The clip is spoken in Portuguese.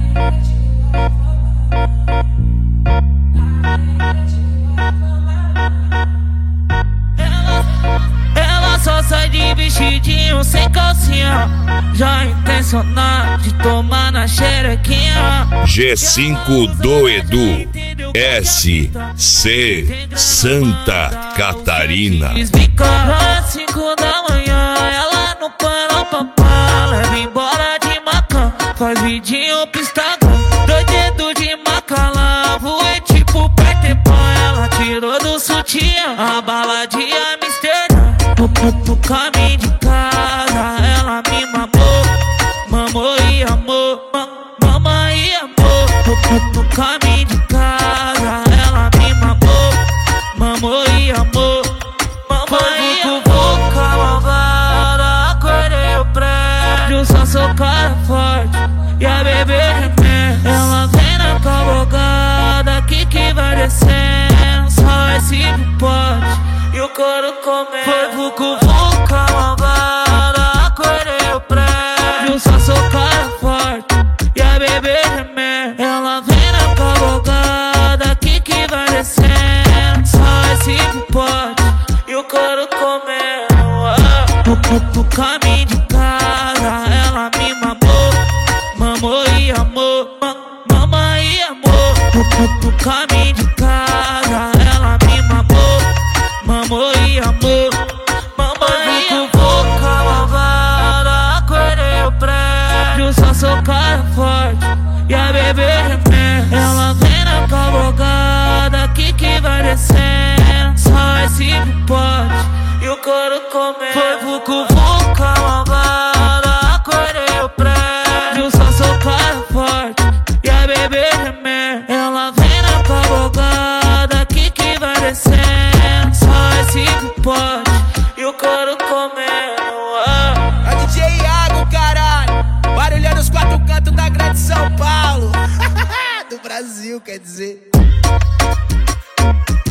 Ela só sai de vestidinho sem calcinha, já intencionada de tomar na xerequinha. G5 do Edu, SC Santa Catarina. Às 5 da manhã, ela não para papá, leva embora de Macã, faz vidinho pro Instagram. 2 dedos de Macalã, voei tipo Peter Pan. Ela tirou do sutiã a bala de Amsterdã. No caminho de casa, ela me mamou, mamou e amou, mama e amor. No caminho de casa, ela me mamou, mamou e amor, mama e amor. Cavalgada, acordei o prédio, só sou cara forte e a bebê gemendo. Ela vem na cavalgada, que vai descendo, só esse pote e o couro comendo. Foi vucu, cavalgada, acordei o prédio, só sou cara forte e a bebê gemendo. Ela vem na cavalgada, que vai descendo, só esse pote e o couro comendo. No caminho de casa, ela me mamou, mamou e amor, mama e amor. No caminho de casa, ela me mamou, mamou e amor, mama e amor. Cavalgada, acordei o prédio, só sou cara forte e a bebê gemendo. Ela vem na cavalgada, que vai descendo, só esse pote e o couro comendo. Foi vucu, cavalgada, acordei o prédio, só sou cara forte e a bebê gemendo. Ela vem na cavalgada, que vai descendo, só esse pote e o couro comendo. É o DJ Iago, caralho, barulhando os 4 cantos da grande São Paulo. Do Brasil, quer dizer.